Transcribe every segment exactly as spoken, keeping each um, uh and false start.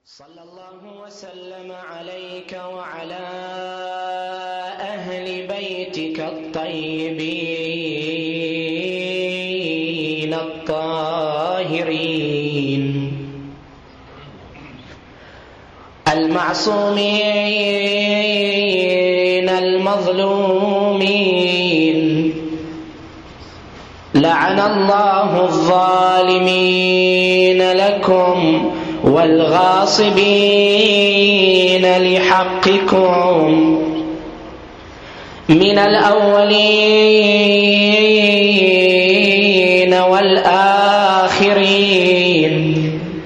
صلى الله وسلم عليك وعلى أهل بيتك الطيبين الطاهرين المعصومين المظلومين. لعن الله الظالمين لكم والغاصبين لحقكم من الأولين والآخرين.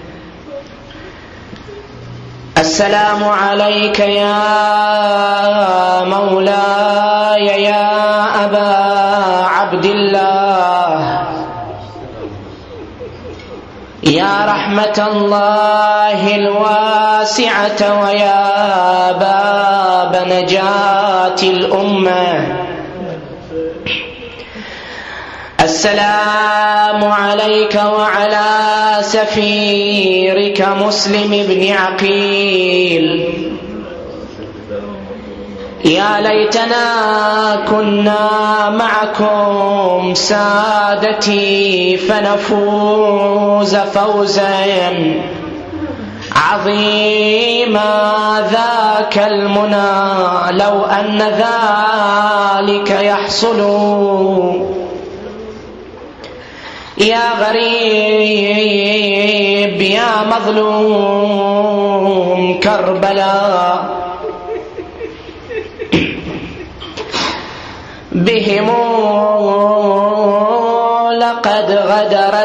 السلام عليك يا مولاي يا أبا عبد الله، يا رحمة الله الواسعة ويا باب نجاة الأمة. السلام عليك وعلى سفيرك مسلم بن عقيل. يا ليتنا كنا معكم سادتي فنفوز فوزا عظيما. ذاك المنى لو أن ذلك يحصل. يا غريب يا مظلوم كربلاء، بهم لقد غدر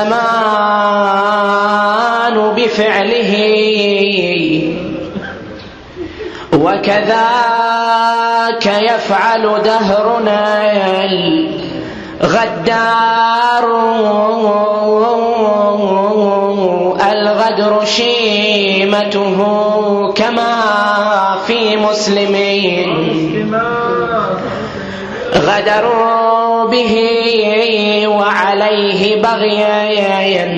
الزمان بفعله، وكذاك يفعل دهرنا الغدار. الغدر شيمته كما في مسلمين، غدروا به وعليه بغيا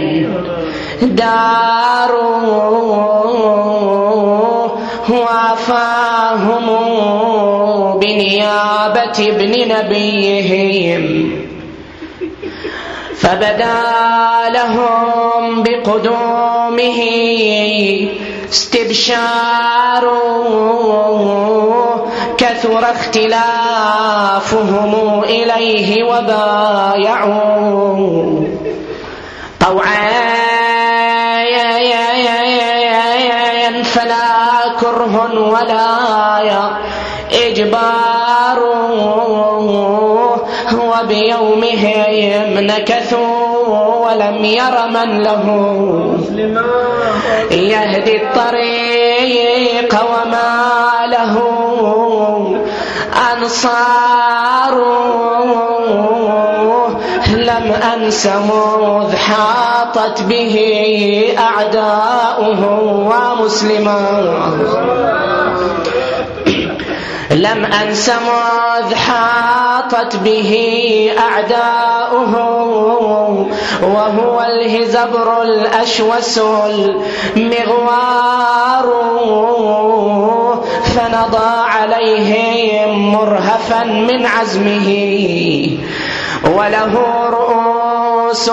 داروا، وافاهم بنيابة ابن نبيهم، فبدا لهم بقدومه استبشار. كثر اختلافهم إليه وبايعوا طوعا فلا كره ولا إجبار. وبيومهم نكثوا ولم ير من له يهدي الطريق وما له أنصار. لم أنس مذ حاطت به أعداؤه ومسلما، لم أنس مذ حاطت به أعداؤه، وهو الهزبر الأشوس المغوار. فنضى عليهم مرهفا من عزمه، وله رؤوس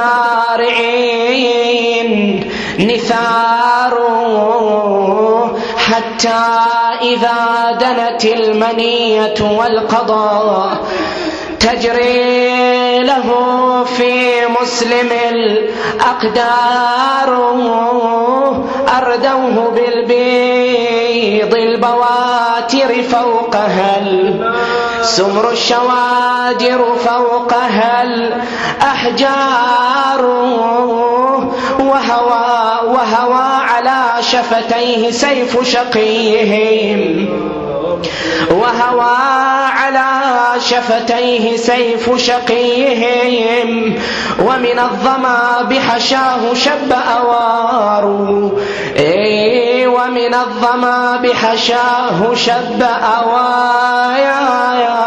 الدارعين نثار. حتى إذا دنت المنية والقضاء تجري له في مسلم الأقدار، أردوه بالبيض البواتر فوقها السمر الشوادر، فوقها الأحجار. وهوى وهوى على شفتيه سيف شقيهم، وهوى على شفتيه سيف شقيهم. ومن الظما بحشاه شب أوار، إيه ومن الظما بحشاه شب أوار.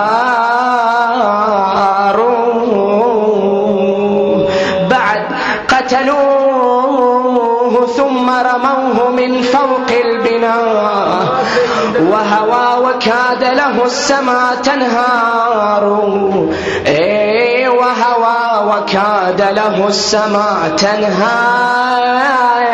بعد قتلوه ثم رموه من فوق البناء وهوى وكاد له السماء تنهار. إيه وهوى وكاد له السماء تنهار.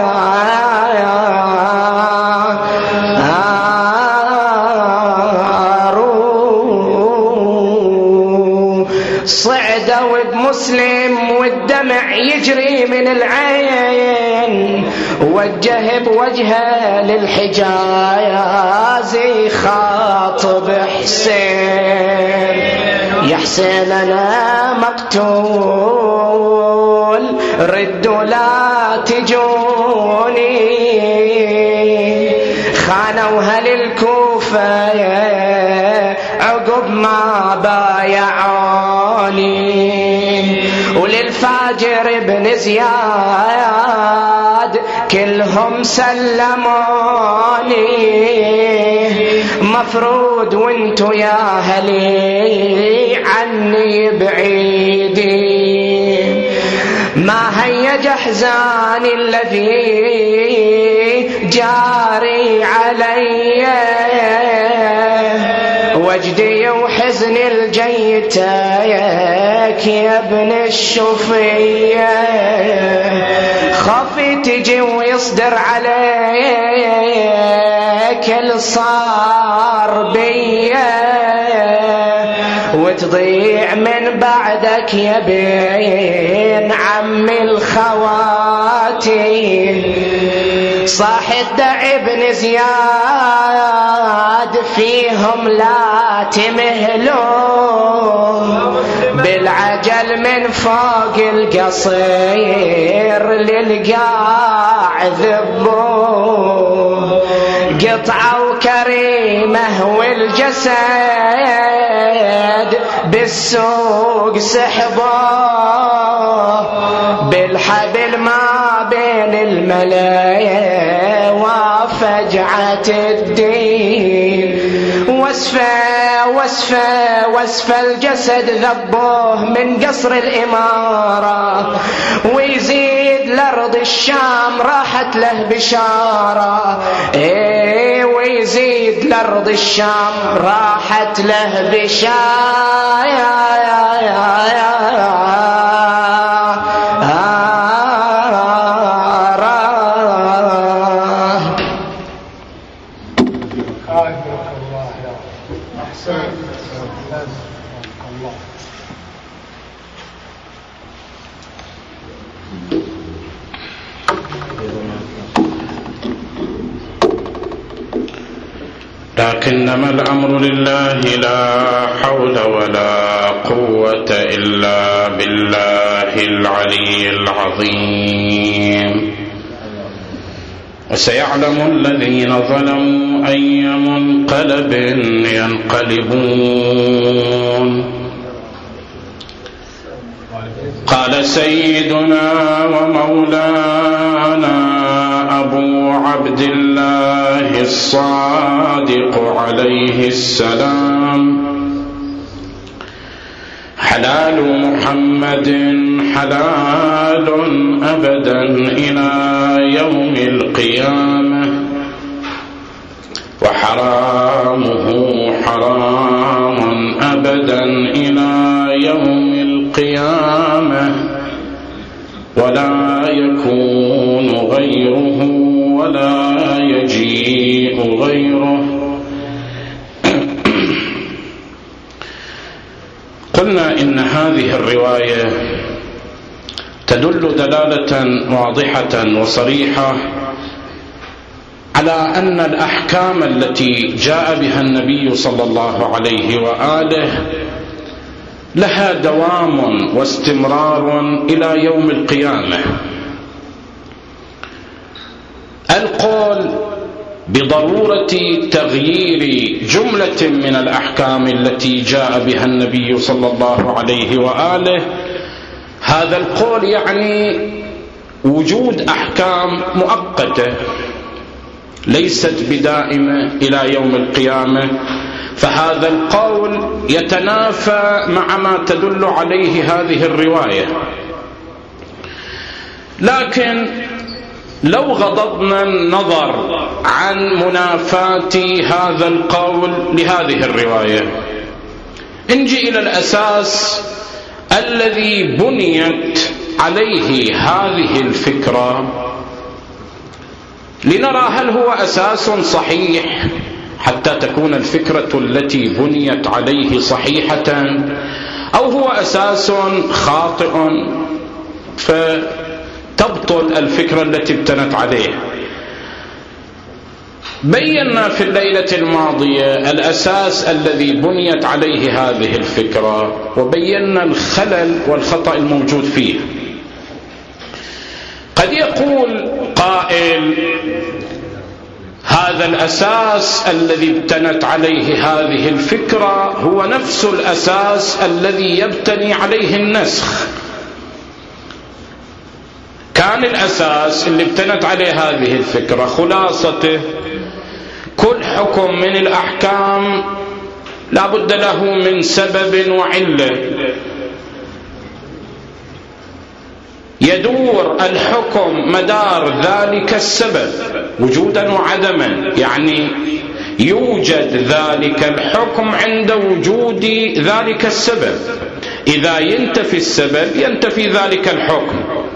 صعدوا بمسلم والدمع يجري من العين وجه بوجهه للحجاز يخاطب حسين. يا حسين أنا مقتول ردوا لا تجوني. خانوا أهل الكوفة عقب ما بايعوني وللفاجر ابن زياد كلهم سلموني. مفروض وانتو يا أهلي عني بعيدين. ما هيج أحزاني الذي جاري علي وجدي وحزن الجيتك يا ابن الشفية. خافي تجي ويصدر عليك الصار بيا وتضيع من بعدك يا بين عم الخواتي. صاح ادعي ابن زياد فيهم لا تمهلوا بالعجل من فوق القصير للقاع ذبوا. قطعوا كريمه والجسد بالسوق سحبوه بالحبل ما بين الملايا وفجعة الدين. وسفة وسفة وسفة الجسد ذبوه من قصر الإمارة ويزيد لأرض الشام راحت له بشارة. إيه ويزيد لأرض الشام راحت له بشارة. لكنما الأمر لله لا حول ولا قوة إلا بالله العلي العظيم. وسيعلم الذين ظلموا أي منقلب ينقلبون. قال سيدنا ومولانا أبو عبد الله الصادق عليه السلام: حلال محمد حلال أبدا إلى يوم القيامة وحرامه حرام أبدا إلى يوم القيامة ولا يكون غيره ولا يجيء غيره. قلنا إن هذه الرواية تدل دلالة واضحة وصريحة على أن الأحكام التي جاء بها النبي صلى الله عليه وآله لها دوام واستمرار إلى يوم القيامة. القول بضرورة تغيير جملة من الأحكام التي جاء بها النبي صلى الله عليه وآله، هذا القول يعني وجود أحكام مؤقتة ليست بدائمة إلى يوم القيامة، فهذا القول يتنافى مع ما تدل عليه هذه الرواية. لكن لو غضضنا النظر عن منافاة هذا القول لهذه الرواية، نجي إلى الأساس الذي بنيت عليه هذه الفكرة لنرى هل هو أساس صحيح حتى تكون الفكرة التي بنيت عليه صحيحة، أو هو أساس خاطئ فتبطل الفكرة التي ابتنت عليه. بينا في الليلة الماضية الأساس الذي بنيت عليه هذه الفكرة، وبينا الخلل والخطأ الموجود فيه. قد يقول قائل هذا الأساس الذي ابتنت عليه هذه الفكرة هو نفس الأساس الذي يبتني عليه النسخ. كان الأساس اللي ابتنت عليه هذه الفكرة خلاصته كل حكم من الأحكام لا بد له من سبب وعلة، يدور الحكم مدار ذلك السبب وجودا وعدما، يعني يوجد ذلك الحكم عند وجود ذلك السبب، إذا ينتفي السبب ينتفي ذلك الحكم.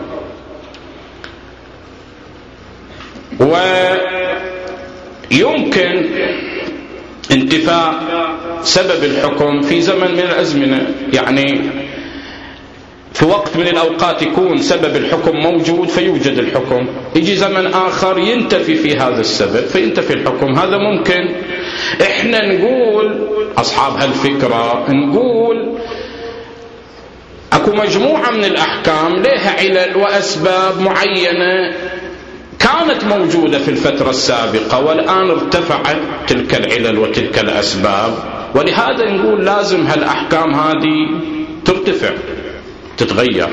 ويمكن انتفاء سبب الحكم في زمن من الأزمنة، يعني في وقت من الأوقات يكون سبب الحكم موجود فيوجد الحكم، يجي زمن آخر ينتفي في هذا السبب فينتفي الحكم. هذا ممكن. احنا نقول أصحاب هالفكرة نقول أكو مجموعة من الأحكام لها علل وأسباب معينة كانت موجودة في الفترة السابقة والآن ارتفعت تلك العلل وتلك الأسباب، ولهذا نقول لازم هالأحكام هذه ترتفع تتغير.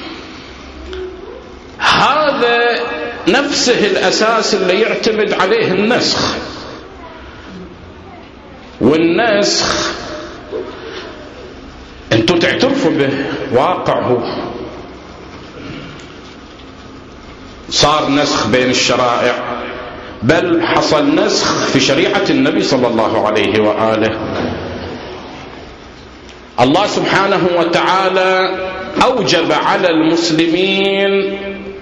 هذا نفسه الأساس اللي يعتمد عليه النسخ، والنسخ انتوا تعترفوا به واقعه، صار نسخ بين الشرائع، بل حصل نسخ في شريعة النبي صلى الله عليه وآله. الله سبحانه وتعالى أوجب على المسلمين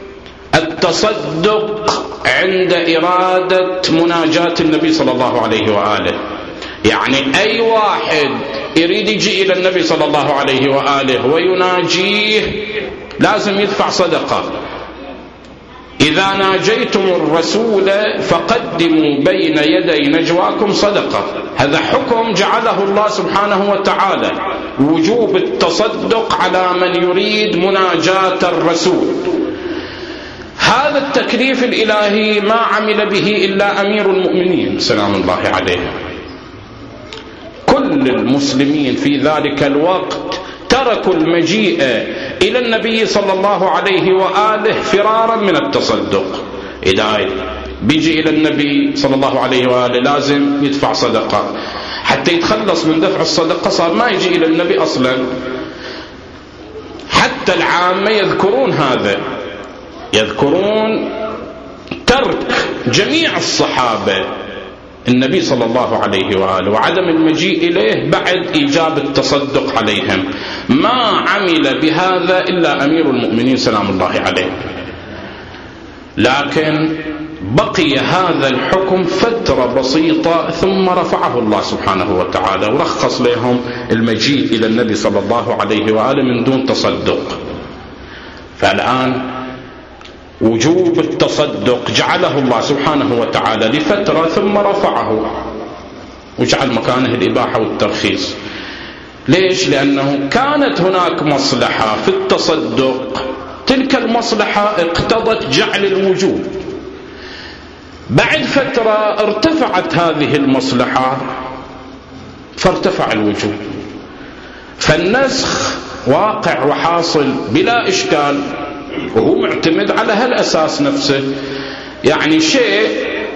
التصدق عند إرادة مناجاة النبي صلى الله عليه وآله، يعني أي واحد يريد يجي إلى النبي صلى الله عليه وآله ويناجيه لازم يدفع صدقة. إذا ناجيتم الرسول فقدموا بين يدي نجواكم صدقة. هذا حكم جعله الله سبحانه وتعالى، وجوب التصدق على من يريد مناجاة الرسول. هذا التكليف الإلهي ما عمل به إلا أمير المؤمنين سلام الله عليه. كل المسلمين في ذلك الوقت تركوا المجيء إلى النبي صلى الله عليه وآله فرارا من التصدق. إذا بيجي إلى النبي صلى الله عليه وآله لازم يدفع صدقة، حتى يتخلص من دفع الصدقة صار ما يجي إلى النبي أصلا. حتى العامة يذكرون هذا، يذكرون ترك جميع الصحابة النبي صلى الله عليه وآله وعدم المجيء إليه بعد إيجاب التصدق عليهم. ما عمل بهذا إلا أمير المؤمنين سلام الله عليه. لكن بقي هذا الحكم فترة بسيطة ثم رفعه الله سبحانه وتعالى ورخص لهم المجيء إلى النبي صلى الله عليه وآله من دون تصدق. فالآن وجوب التصدق جعله الله سبحانه وتعالى لفترة ثم رفعه وجعل مكانه الإباحة والترخيص. ليش؟ لأنه كانت هناك مصلحة في التصدق، تلك المصلحة اقتضت جعل الوجوب. بعد فترة ارتفعت هذه المصلحة فارتفع الوجوب. فالنسخ واقع وحاصل بلا إشكال، وهو معتمد على هالأساس نفسه. يعني شيء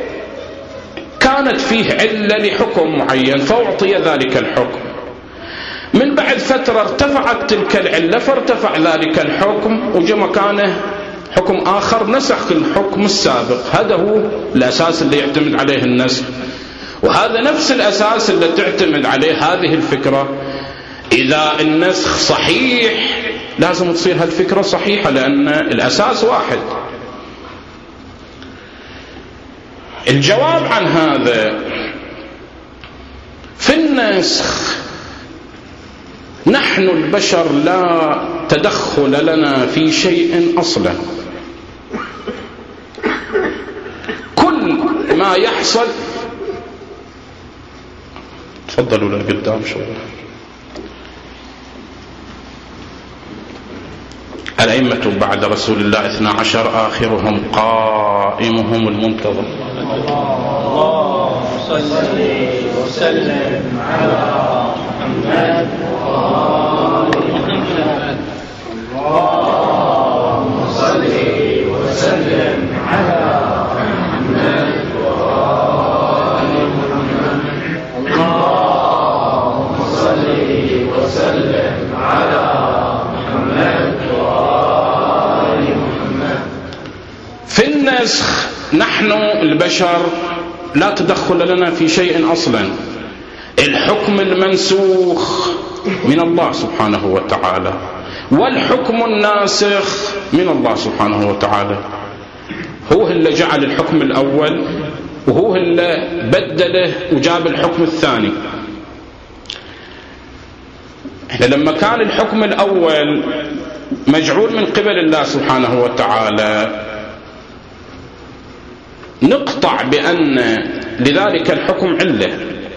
كانت فيه علة لحكم معين فأعطي ذلك الحكم، من بعد فترة ارتفعت تلك العلة فارتفع ذلك الحكم وجاء مكانه حكم آخر نسخ الحكم السابق. هذا هو الأساس اللي يعتمد عليه النسخ، وهذا نفس الأساس اللي تعتمد عليه هذه الفكرة. إذا النسخ صحيح لازم تصير هالفكرة صحيحة، لأن الأساس واحد. الجواب عن هذا: في النسخ نحن البشر لا تدخل لنا في شيء أصلا. كل ما يحصل، تفضلوا لقدام شوي. الأئمة بعد رسول الله اثنا عشر، آخرهم قائمهم المنتظر. اللهم صل وسلم على محمد وآل محمد. اللهم صل وسلم على محمد وآل محمد. اللهم صل وسلم على محمد وآل محمد. في النسخ نحن البشر لا تدخل لنا في شيء أصلا. الحكم المنسوخ من الله سبحانه وتعالى، والحكم الناسخ من الله سبحانه وتعالى. هو اللي جعل الحكم الأول، وهو اللي بدله وجاب الحكم الثاني. إحنا لما كان الحكم الأول مجعول من قبل الله سبحانه وتعالى نقطع بأن لذلك الحكم علة.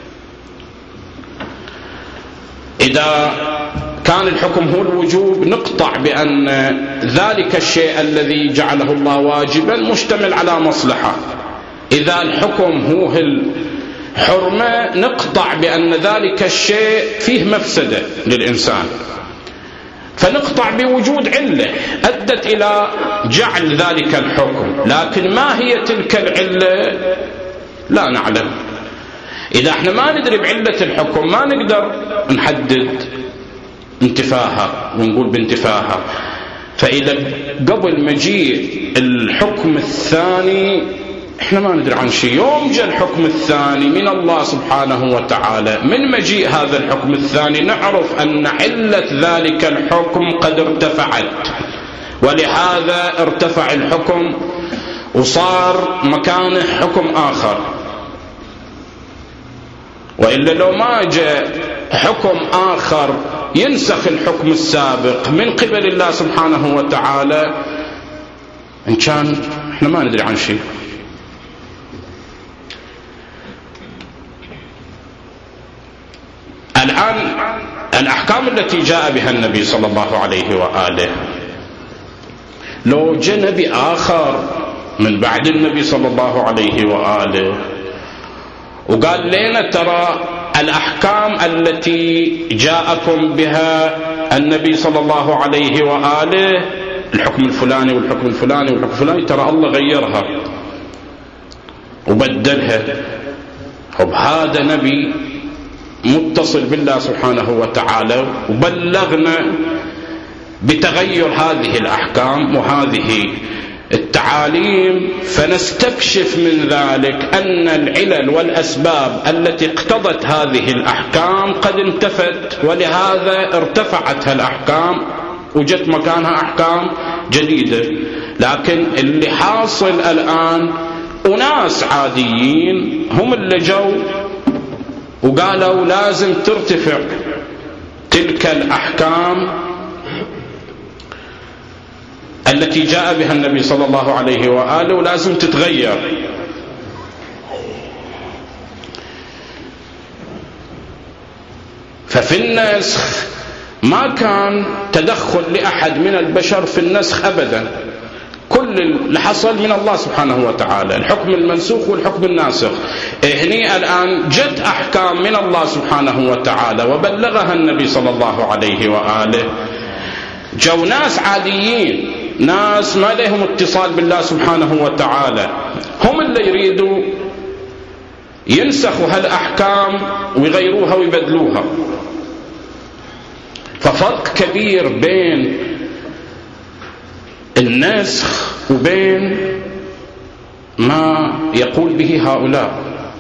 إذا كان الحكم هو الوجوب نقطع بأن ذلك الشيء الذي جعله الله واجبا مشتمل على مصلحة. إذا الحكم هو الحرمة نقطع بأن ذلك الشيء فيه مفسدة للإنسان، فنقطع بوجود علة أدت إلى جعل ذلك الحكم. لكن ما هي تلك العلة لا نعلم. إذا احنا ما ندري بعلة الحكم ما نقدر نحدد انتفاها ونقول بانتفاها. فإذا قبل مجيء الحكم الثاني احنا ما ندري عن شيء، يوم جاء الحكم الثاني من الله سبحانه وتعالى، من مجيء هذا الحكم الثاني نعرف أن علة ذلك الحكم قد ارتفعت، ولهذا ارتفع الحكم وصار مكانه حكم آخر. وإلا لو ما جاء حكم آخر ينسخ الحكم السابق من قبل الله سبحانه وتعالى إن كان احنا ما ندري عن شيء. الآن الأحكام التي جاء بها النبي صلى الله عليه وآله، لو جاء نبي آخر من بعد النبي صلى الله عليه وآله وقال لنا ترى الأحكام التي جاءكم بها النبي صلى الله عليه وآله الحكم الفلاني والحكم الفلاني والحكم الفلاني ترى الله غيرها وبدلها، وبهذا نبي متصل بالله سبحانه وتعالى وبلغنا بتغير هذه الأحكام وهذه التعاليم، فنستكشف من ذلك أن العلل والأسباب التي اقتضت هذه الأحكام قد انتفت، ولهذا ارتفعت الأحكام وجت مكانها أحكام جديدة. لكن اللي حاصل الآن أناس عاديين هم اللي جو وقالوا لازم ترتفع تلك الأحكام التي جاء بها النبي صلى الله عليه وآله ولازم تتغير. ففي النسخ ما كان تدخل لأحد من البشر في النسخ أبدا، كل اللي حصل من الله سبحانه وتعالى، الحكم المنسوخ والحكم الناسخ. هني الآن جت أحكام من الله سبحانه وتعالى وبلغها النبي صلى الله عليه وآله، جو ناس عاديين، ناس ما لهم اتصال بالله سبحانه وتعالى، هم اللي يريدوا ينسخوا هالأحكام ويغيروها ويبدلوها. ففرق كبير بين النسخ وبين ما يقول به هؤلاء.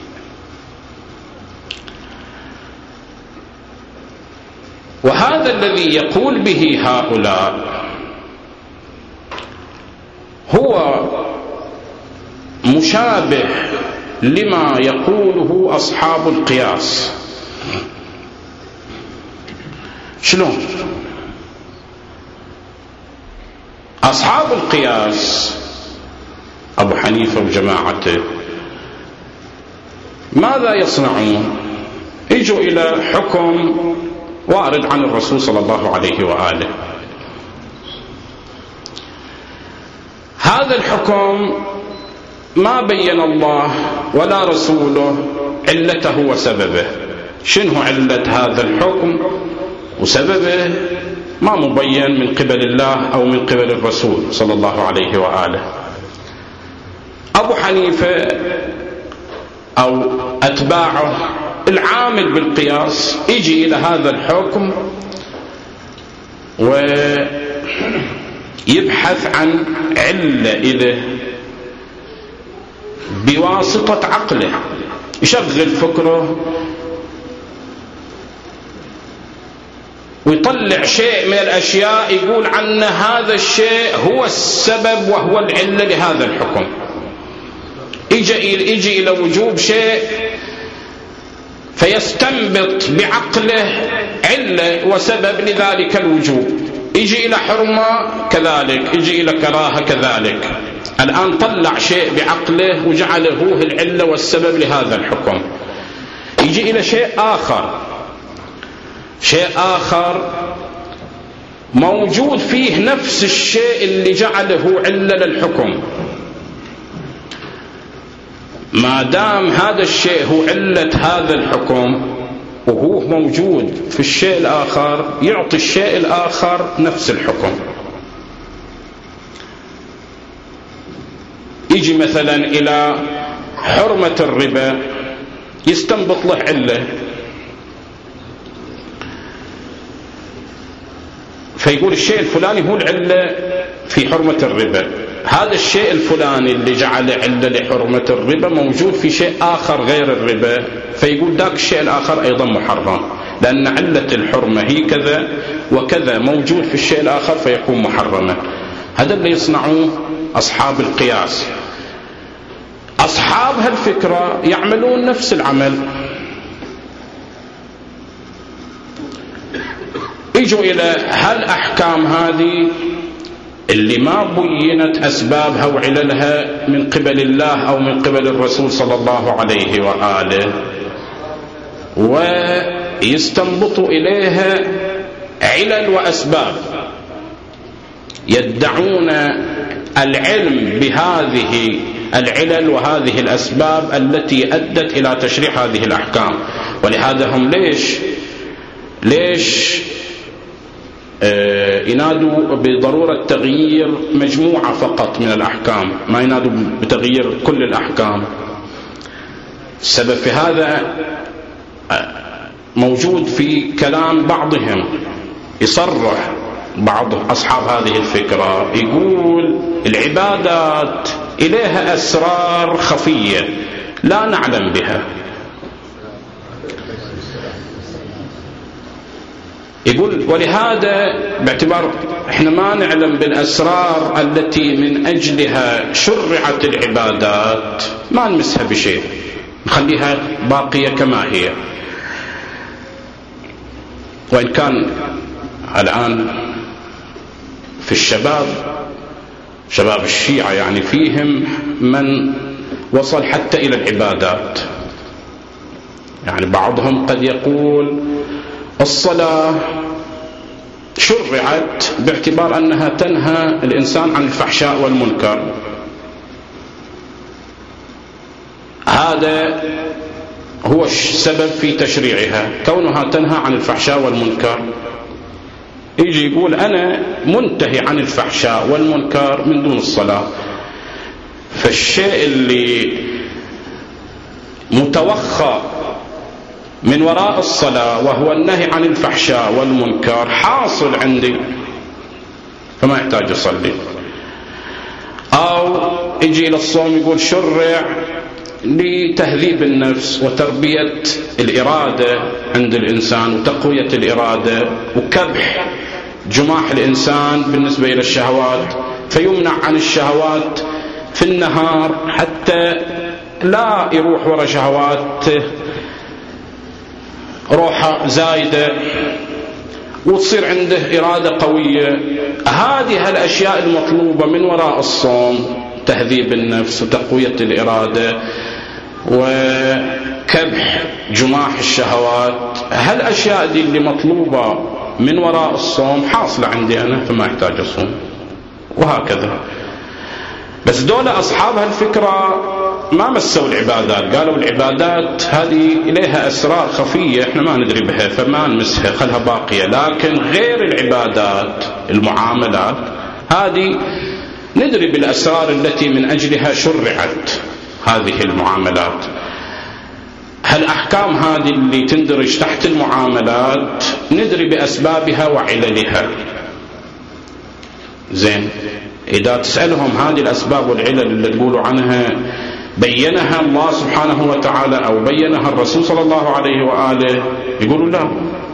وهذا الذي يقول به هؤلاء هو مشابه لما يقوله أصحاب القياس. شلون؟ أصحاب القياس أبو حنيفة وجماعته ماذا يصنعون؟ يجوا إلى حكم وارد عن الرسول صلى الله عليه وآله، هذا الحكم ما بين الله ولا رسوله علته وسببه. شنو علة هذا الحكم وسببه؟ ما مبين من قبل الله أو من قبل الرسول صلى الله عليه وآله. أبو حنيفة أو أتباعه العامل بالقياس يجي إلى هذا الحكم ويبحث عن علة إذا بواسطة عقله، يشغل فكره ويطلع شيء من الأشياء يقول عنه هذا الشيء هو السبب وهو العلة لهذا الحكم. يجي, يجي إلى وجوب شيء فيستنبط بعقله علة وسبب لذلك الوجوب. يجي إلى حرمة كذلك، يجي إلى كراهة كذلك. الآن طلع شيء بعقله وجعله هو العلة والسبب لهذا الحكم. يجي إلى شيء آخر، شيء آخر موجود فيه نفس الشيء اللي جعله علة للحكم. ما دام هذا الشيء هو علة هذا الحكم وهو موجود في الشيء الآخر، يعطي الشيء الآخر نفس الحكم. يجي مثلا إلى حرمة الربا يستنبط له علة، فيقول الشيء الفلاني هو العلة في حرمة الربا. هذا الشيء الفلاني اللي جعل علة لحرمة الربا موجود في شيء آخر غير الربا، فيقول ذاك الشيء الآخر أيضا محرم، لأن علة الحرمة هي كذا وكذا موجود في الشيء الآخر فيكون محرما. هذا اللي يصنعوه أصحاب القياس. أصحاب هالفكرة يعملون نفس العمل، يجوا إلى هالأحكام هذه اللي ما بينت أسبابها وعللها من قبل الله أو من قبل الرسول صلى الله عليه وآله، ويستنبطوا إليها علل وأسباب، يدعون العلم بهذه العلل وهذه الأسباب التي أدت إلى تشريع هذه الأحكام. ولهذا هم ليش ليش آه ينادوا بضرورة تغيير مجموعة فقط من الأحكام، ما ينادوا بتغيير كل الأحكام. السبب في هذا موجود في كلام بعضهم، يصرح بعض أصحاب هذه الفكرة يقول العبادات إليها أسرار خفية لا نعلم بها. يقول ولهذا باعتبار احنا ما نعلم بالأسرار التي من أجلها شرعت العبادات ما نمسها بشيء، نخليها باقية كما هي. وإن كان الآن في الشباب شباب الشيعة يعني فيهم من وصل حتى إلى العبادات، يعني بعضهم قد يقول الصلاة شرعت باعتبار أنها تنهى الإنسان عن الفحشاء والمنكر، هذا هو السبب في تشريعها، كونها تنهى عن الفحشاء والمنكر. يجي يقول أنا منتهي عن الفحشاء والمنكر من دون الصلاة. فالشيء اللي متوخى من وراء الصلاة وهو النهي عن الفحشاء والمنكر حاصل عندي، فما يحتاج أصلي. أو يجي إلى الصوم يقول شرع لتهذيب النفس وتربية الإرادة عند الإنسان وتقوية الإرادة وكبح جماح الإنسان بالنسبة إلى الشهوات، فيمنع عن الشهوات في النهار حتى لا يروح وراء شهوات روحه زايدة وتصير عنده إرادة قوية. هذه الأشياء المطلوبة من وراء الصوم، تهذيب النفس وتقوية الإرادة وكبح جماح الشهوات، هالأشياء دي اللي مطلوبة من وراء الصوم حاصلة عندي أنا فما أحتاج أصوم، وهكذا. بس دول أصحاب هالفكرة ما مسوا العبادات، قالوا العبادات هذه إليها أسرار خفية إحنا ما ندري بها فما نمسها خلها باقية، لكن غير العبادات المعاملات هذه ندري بالأسرار التي من أجلها شرعت هذه المعاملات. هالأحكام هذه اللي تندرج تحت المعاملات ندري بأسبابها وعللها. زين، إذا تسألهم هذه الأسباب والعلل اللي تقولوا عنها بينها الله سبحانه وتعالى أو بينها الرسول صلى الله عليه وآله، يقولوا لا،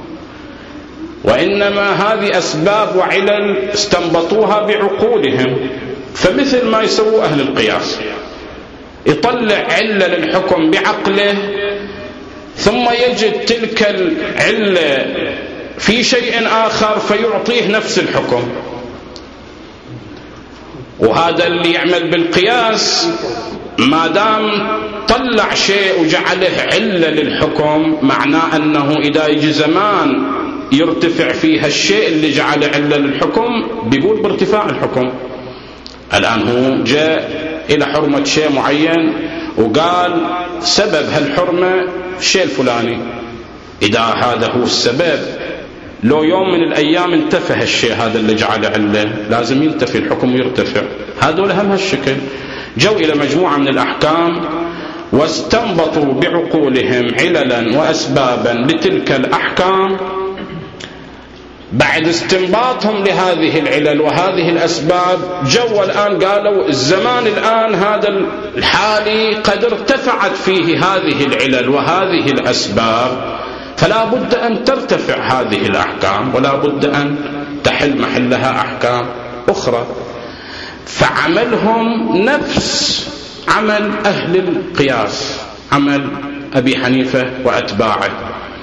وإنما هذه أسباب وعلل استنبطوها بعقولهم. فمثل ما يسووا أهل القياس، يطلع علة للحكم بعقله ثم يجد تلك العلة في شيء آخر فيعطيه نفس الحكم. وهذا اللي يعمل بالقياس ما دام طلع شيء وجعله علة للحكم معناه أنه إذا يجي زمان يرتفع فيها الشيء اللي جعله علة للحكم بيقول بارتفاع الحكم. الآن هو جاء إلى حرمة شيء معين وقال سبب هالحرمة الشيء الفلاني، إذا هذا هو السبب لو يوم من الأيام انتفى الشيء هذا اللي جعله علة لازم ينتفي الحكم ويرتفع. هذول هم هالشكل جو إلى مجموعة من الأحكام واستنبطوا بعقولهم عللا وأسبابا لتلك الأحكام. بعد استنباطهم لهذه العلل وهذه الأسباب جو الآن قالوا الزمان الآن هذا الحالي قد ارتفعت فيه هذه العلل وهذه الأسباب، فلا بد أن ترتفع هذه الأحكام ولا بد أن تحل محلها أحكام أخرى. فعملهم نفس عمل أهل القياس، عمل أبي حنيفة وأتباعه.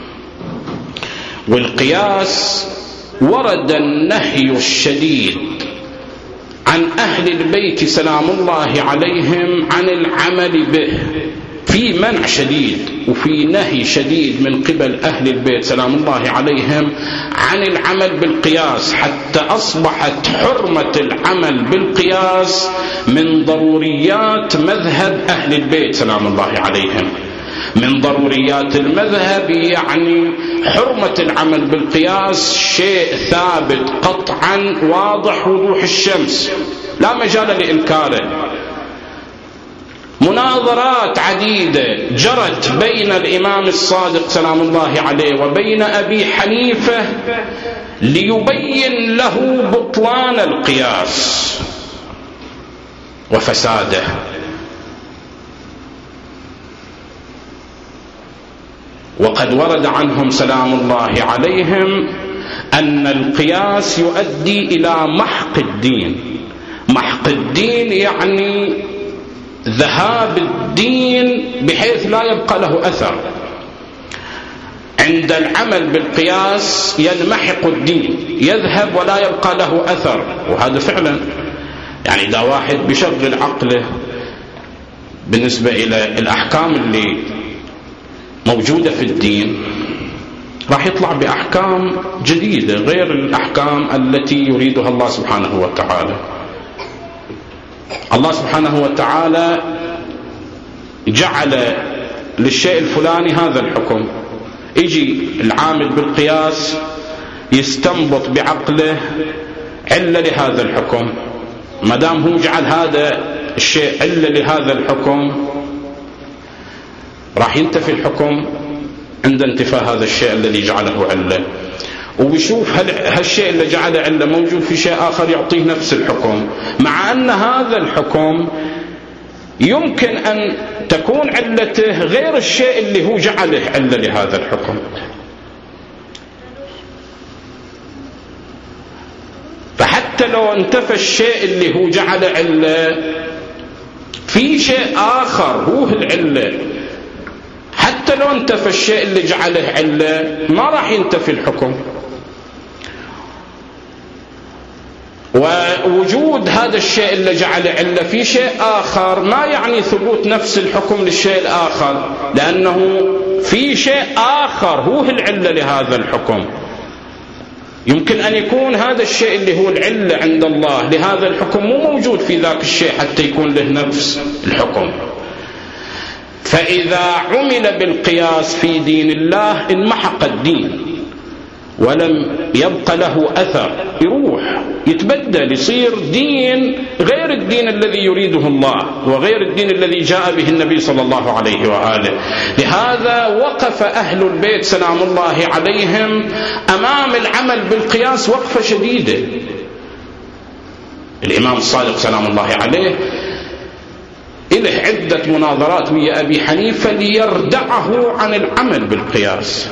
والقياس ورد النهي الشديد عن أهل البيت سلام الله عليهم عن العمل به، في منع شديد وفي نهي شديد من قبل أهل البيت سلام الله عليهم عن العمل بالقياس، حتى أصبحت حرمة العمل بالقياس من ضروريات مذهب أهل البيت سلام الله عليهم. من ضروريات المذهب يعني حرمة العمل بالقياس شيء ثابت قطعا واضح وضوح الشمس لا مجال لإنكاره. مناظرات عديدة جرت بين الإمام الصادق سلام الله عليه وبين أبي حنيفة ليبين له بطلان القياس وفساده. وقد ورد عنهم سلام الله عليهم أن القياس يؤدي إلى محق الدين. محق الدين يعني ذهاب الدين بحيث لا يبقى له أثر. عند العمل بالقياس ينمحق الدين، يذهب ولا يبقى له أثر. وهذا فعلا يعني إذا واحد بشغل عقله بالنسبة إلى الأحكام اللي موجودة في الدين راح يطلع بأحكام جديدة غير الأحكام التي يريدها الله سبحانه وتعالى. الله سبحانه وتعالى جعل للشيء الفلاني هذا الحكم، يجي العامل بالقياس يستنبط بعقله علة لهذا الحكم، ما دام هو جعل هذا الشيء علة لهذا الحكم راح ينتفي الحكم عند انتفاء هذا الشيء الذي جعله علة. وبيشوف هل هالشيء اللي جعله علة موجود في شيء آخر يعطيه نفس الحكم، مع أن هذا الحكم يمكن أن تكون علته غير الشيء اللي هو جعله علة لهذا الحكم. فحتى لو انتفى الشيء اللي هو جعل علة، في شيء آخر هو العلة، حتى لو انتفى الشيء اللي جعله علة ما راح ينتفي الحكم. ووجود هذا الشيء اللي جعله علة في شيء آخر ما يعني ثبوت نفس الحكم للشيء الآخر، لأنه في شيء آخر هو العلة لهذا الحكم. يمكن أن يكون هذا الشيء اللي هو العلة عند الله لهذا الحكم مو موجود في ذاك الشيء حتى يكون له نفس الحكم. فإذا عمل بالقياس في دين الله انمحق الدين ولم يبق له أثر، يروح يتبدل، يصير دين غير الدين الذي يريده الله وغير الدين الذي جاء به النبي صلى الله عليه وآله. لهذا وقف أهل البيت سلام الله عليهم أمام العمل بالقياس وقفة شديدة. الإمام الصادق سلام الله عليه إله عدة مناظرات ويا أبي حنيفة ليردعه عن العمل بالقياس،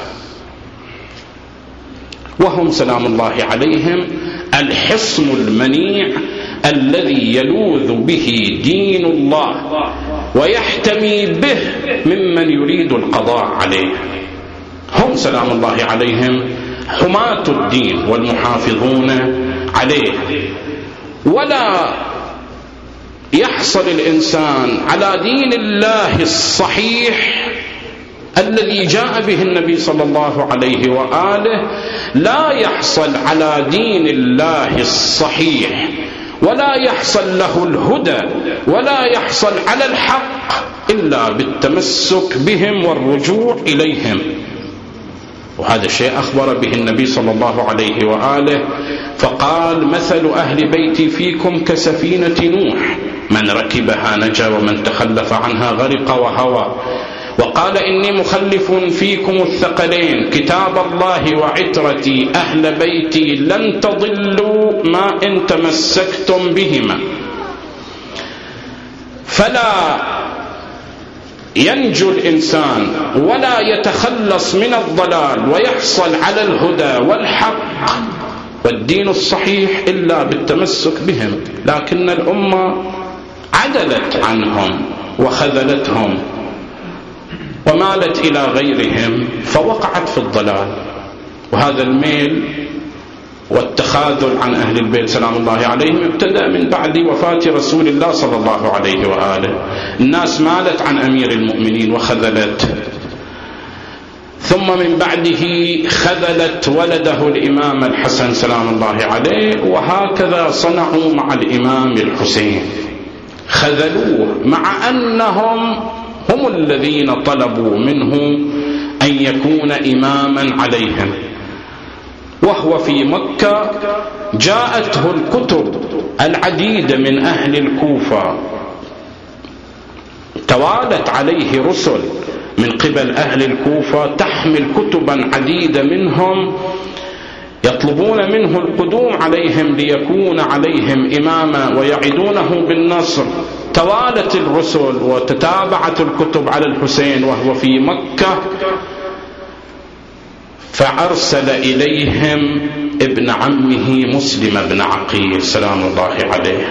وهم سلام الله عليهم الحصن المنيع الذي يلوذ به دين الله ويحتمي به ممن يريد القضاء عليه. هم سلام الله عليهم حماة الدين والمحافظون عليه. ولا يحصل الإنسان على دين الله الصحيح الذي جاء به النبي صلى الله عليه وآله، لا يحصل على دين الله الصحيح ولا يحصل له الهدى ولا يحصل على الحق إلا بالتمسك بهم والرجوع إليهم. وهذا الشيء أخبر به النبي صلى الله عليه وآله فقال: مثل أهل بيتي فيكم كسفينة نوح، من ركبها نجا ومن تخلف عنها غرق وهوى. وقال: إني مخلف فيكم الثقلين، كتاب الله وعترتي أهل بيتي لن تضلوا ما إن تمسكتم بهما. فلا ينجو الإنسان ولا يتخلص من الضلال ويحصل على الهدى والحق والدين الصحيح إلا بالتمسك بهم. لكن الأمة عدلت عنهم وخذلتهم ومالت إلى غيرهم فوقعت في الضلال. وهذا الميل والتخاذل عن أهل البيت سلام الله عليهم ابتدأ من بعد وفاة رسول الله صلى الله عليه وآله. الناس مالت عن أمير المؤمنين وخذلت، ثم من بعده خذلت ولده الإمام الحسن سلام الله عليه، وهكذا صنعوا مع الإمام الحسين، خذلوه مع أنهم هم الذين طلبوا منه أن يكون إماما عليهم. وهو في مكة جاءته الكتب العديدة من أهل الكوفة، توالت عليه رسل من قبل أهل الكوفة تحمل كتبا عديدة منهم يطلبون منه القدوم عليهم ليكون عليهم إماما ويعدونه بالنصر. توالت الرسل وتتابعت الكتب على الحسين وهو في مكة، فأرسل إليهم ابن عمه مسلم بن عقيل سلام الله عليه،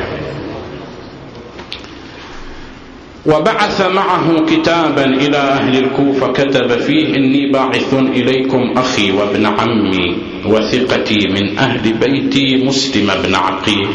وبعث معه كتابا إلى أهل الكوفة كتب فيه: إني باعث إليكم أخي وابن عمي وثقتي من أهل بيتي مسلم بن عقيل.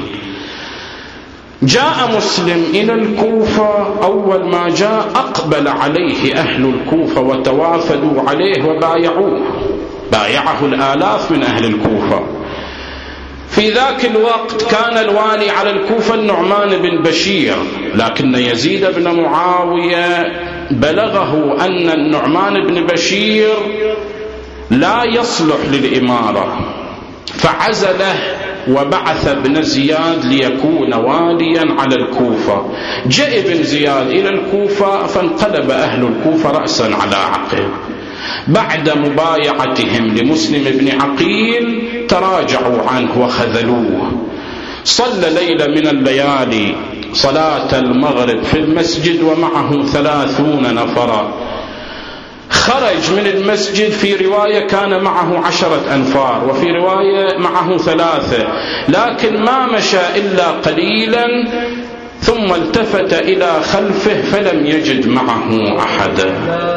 جاء مسلم إلى الكوفة، أول ما جاء أقبل عليه أهل الكوفة وتوافدوا عليه وبايعوه، بايعه الآلاف من أهل الكوفة. في ذاك الوقت كان الوالي على الكوفة النعمان بن بشير، لكن يزيد بن معاوية بلغه أن النعمان بن بشير لا يصلح للإمارة، فعزله وبعث ابن زياد ليكون واليا على الكوفة. جاء ابن زياد إلى الكوفة فانقلب أهل الكوفة رأسا على عقب، بعد مبايعتهم لمسلم بن عقيل تراجعوا عنه وخذلوه. صلى ليلة من الليالي صلاة المغرب في المسجد ومعه ثلاثون نفرا. خرج من المسجد، في رواية كان معه عشرة أنفار وفي رواية معه ثلاثة، لكن ما مشى إلا قليلا ثم التفت إلى خلفه فلم يجد معه أحدا.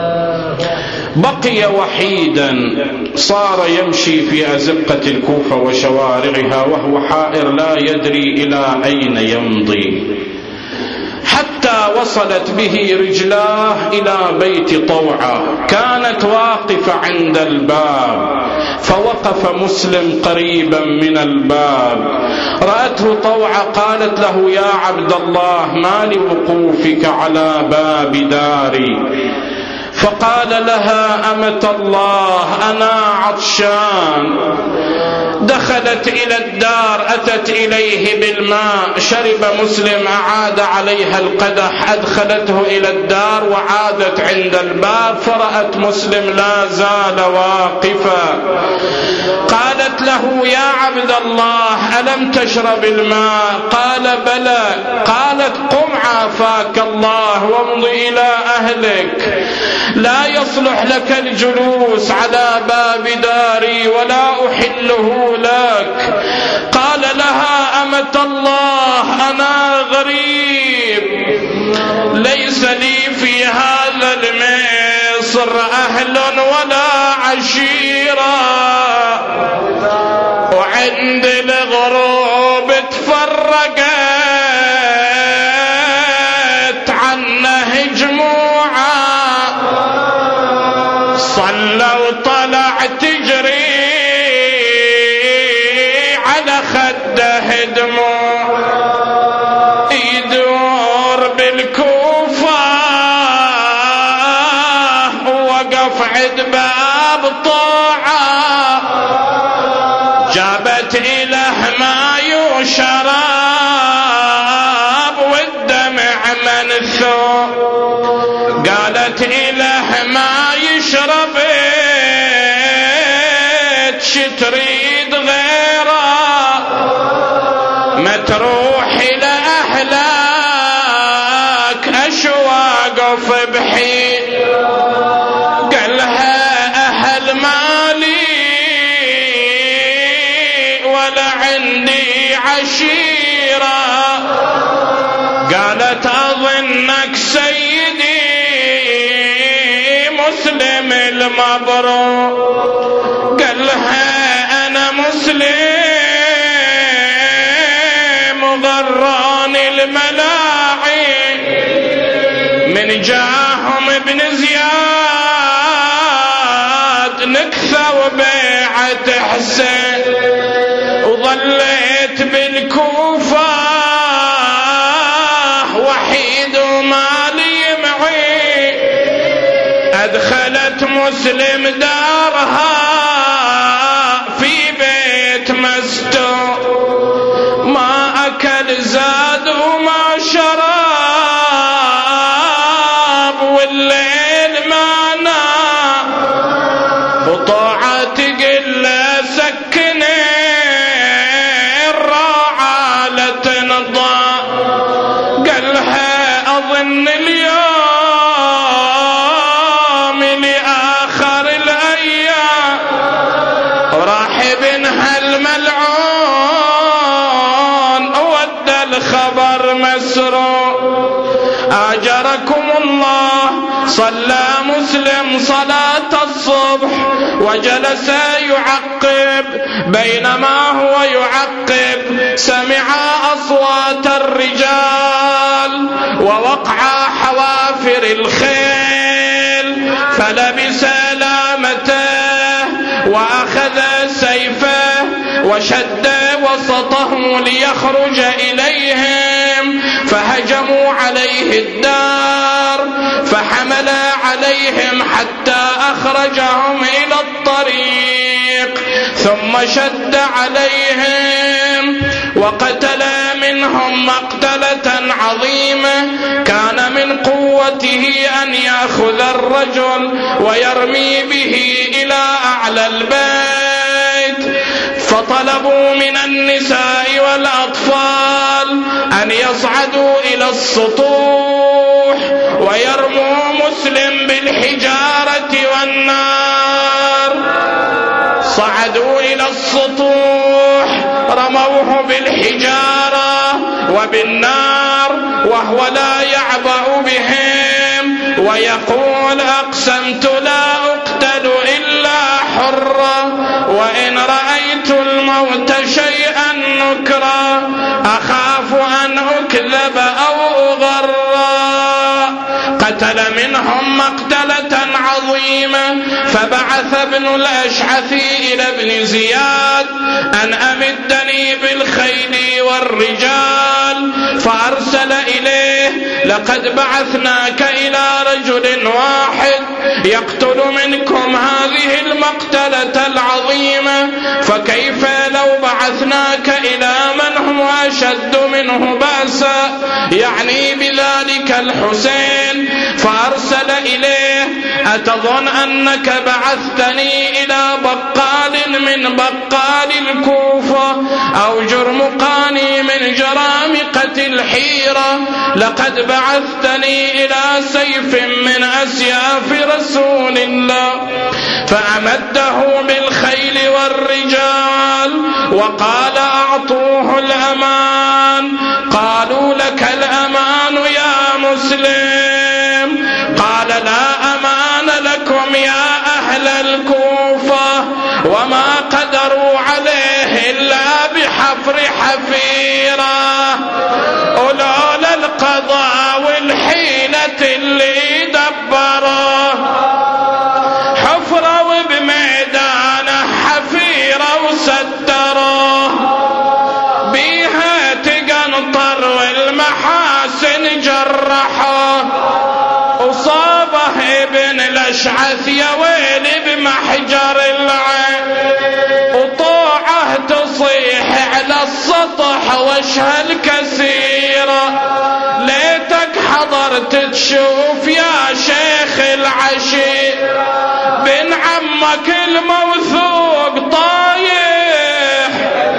بقي وحيدا، صار يمشي في أزقة الكوفة وشوارعها وهو حائر لا يدري إلى أين يمضي، حتى وصلت به رجلاه إلى بيت طوعة، كانت واقفة عند الباب، فوقف مسلم قريبا من الباب، رأته طوعة قالت له: يا عبد الله، ما لوقوفك على باب داري؟ فقال لها: أمة الله، أنا عطشان. دخلت إلى الدار، أتت إليه بالماء، شرب مسلم، أعاد عليها القدح، أدخلته إلى الدار وعادت عند الباب فرأت مسلم لا زال واقفا. قالت له: يا عبد الله، ألم تشرب الماء؟ قال: بلى. قالت: قم عافاك الله وامض إلى أهلك، لا يصلح لك الجلوس على باب داري ولا أحله لك. قال لها: أمة الله، أنا غريب، ليس لي في هذا المصر أهل ولا عشيرة، وعند الغروب تفرقت عنه جموعة، صلى وطلع تجري على خده دموع، يدور بالكوفة ووقف عند باب طاعة، جابت إله ماء وشراب والدمع منثور، قالت: إله ما يشرب تريد غيره، ما تروح إلى أهلك، أشواق بحيل. قالها: أهل مالي ولا عندي عشيرة. قالت: أظنك سيدي مسلم المبروك. قال لها: أنا مسلم غران الملاعين، من جاهم ابن زياد نكثى وبيعة حسين، وظليت بالكوفة وحيد ومالي معي. أدخلت مسلم دارها في بيت مستور، ما أكل زاد وما شراب، والليل ما نام، وطاعة تقل سكني الراعة لتنضى. قال لها: أظن اليوم لآخر الأيام، راحب هالملعون ودى الخبر مسرور. آجركم الله، صلى مسلم صلاة الصبح وجلس يعقب، بينما هو يعقب سمع أصوات الرجال ووقع حوافر الخيل، فلبس لامته وأخذ سيفه وشد وسطه ليخرج إليهم، فهجموا عليه الدار فحمل عليهم حتى أخرجهم إلى الطريق، ثم شد عليهم وقتل منهم مقتلة عظيمة، كان من قوة قوته أن يأخذ الرجل ويرمي به إلى أعلى البيت، فطلبوا من النساء والأطفال أن يصعدوا إلى السطوح ويرموا مسلم بالحجارة والنار. صعدوا إلى السطوح رموه بالحجارة وبالنار وهو لا يعبأ بهم ويقول: أقسمت لا أقتل إلا حرا، وإن رأيت الموت شيئا نكرا أخاف أن أكذب أو أغرى. قتل منهم مقتلة عظيمة، فبعث ابن الأشعث إلى ابن زياد أن أمدني بالخيل والرجال، فأرسل إليه: لقد بعثناك إلى رجل واحد يقتل منكم هذه المقتلة العظيمة، فكيف لو بعثناك إلى من هو أشد منه بأسا، يعني بذلك الحسين. فأرسل إليه: أتظن أنك بعثتني إلى بقال من بقال الكوفة أو جرمقاني من جرامقة الحيرة؟ لقد بعثتني إلى سيف من أسياف رسول الله. فأمده بالخيل والرجال وقال: أعطوه الأمان. قالوا: لك الأمان يا مسلم. قال: لا أمان لكم يا أهل الكوفة، وما قدروا عليه إلا بحفر حفيرة. أولى القضاء والحيلة اللي دبره حفرة وبميدانه حفيرة وستره، بيها تقنطر والمحاسن جرحه. أصابه ابن الأشعث يا ويل بمحجر العين، وطوعه تصيح على السطح وجه الكسيرة. ليتك حضرت تشوف يا شيخ العشير بن عمك الموثوق طايح.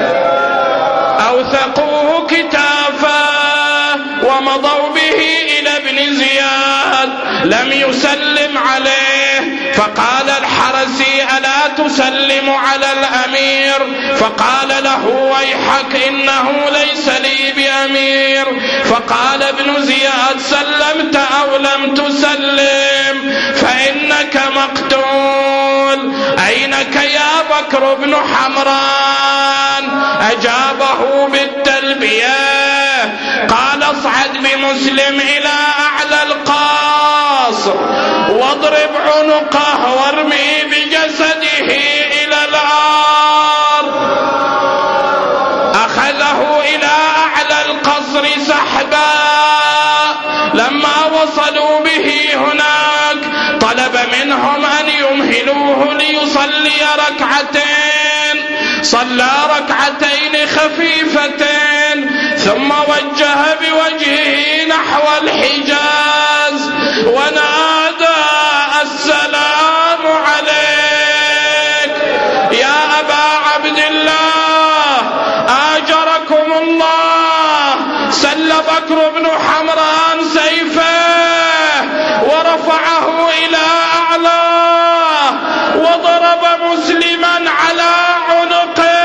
أوثقوه كتافه ومضوا به إلى ابن زياد، لم يسلم عليه. فقال الحرسي: ألا تسلم على الأمير؟ فقال له: ويحك، إنه ليس لي بأمير. فقال ابن زياد: سلمت أو لم تسلم فإنك مقتول. أينك يا بكر بن حمران؟ أجابه بالتلبية. قال: اصعد بمسلم إلى أعلى القاصر واضرب عنقه وارمي بجسده إلى الأرض. أخذه إلى أعلى القصر سحبا. لما وصلوا به هناك طلب منهم أن يمهلوه ليصلي ركعتين. صلى ركعتين خفيفتين ثم وجه بوجهه نحو الحجاز ونادى: السلام عليك يا أبا عبد الله، آجركم الله. سل بكر بن حمران سيفه ورفعه إلى أعلاه وضرب مسلما على عنقه.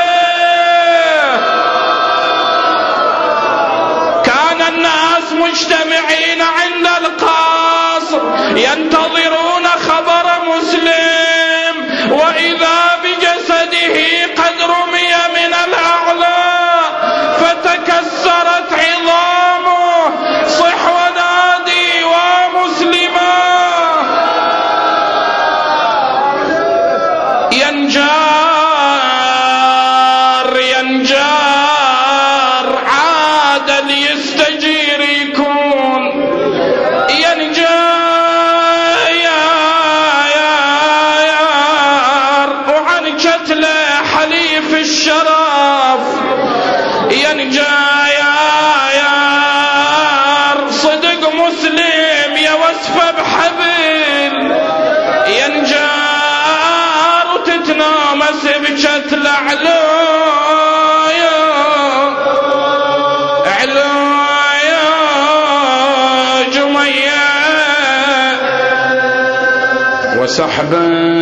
كان الناس مجتمعين عند القصر ينتظرون خبر مسلم، وإذا بجسده قد رمي من الأعلى فتكسرت عظامه. صح ونادي ومسلما. ينجار ينجار عاد ليستجير يكون. ينجار الأعلى أعلى يا جمية وسحبا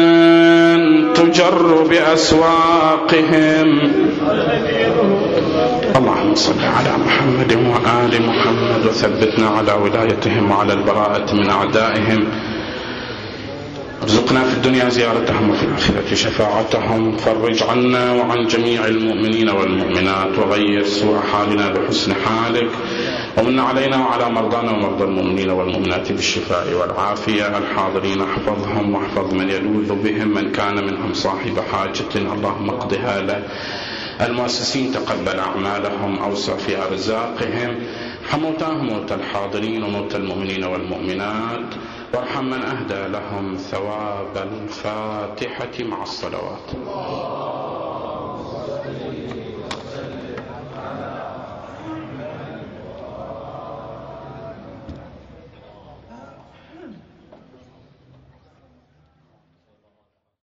تجر بأسواقهم. اللهم صل على محمد وآل محمد وثبتنا على ولايتهم وعلى البراءة من أعدائهم. ارزقنا في الدنيا زيارتهم وفي الآخرة شفاعتهم. فرج عنا وعن جميع المؤمنين والمؤمنات وغير سوء حالنا بحسن حالك. ومن علينا وعلى مرضانا ومرضى المؤمنين والمؤمنات بالشفاء والعافية. الحاضرين احفظهم واحفظ من يلوذ بهم من كان منهم صاحب حاجة اللهم اقضها له. المؤسسين تقبل أعمالهم أوسع في أرزاقهم. حموتاهم موتى الحاضرين وموتى المؤمنين والمؤمنات وارحم من أهدى لهم ثواب الفاتحة مع الصلوات.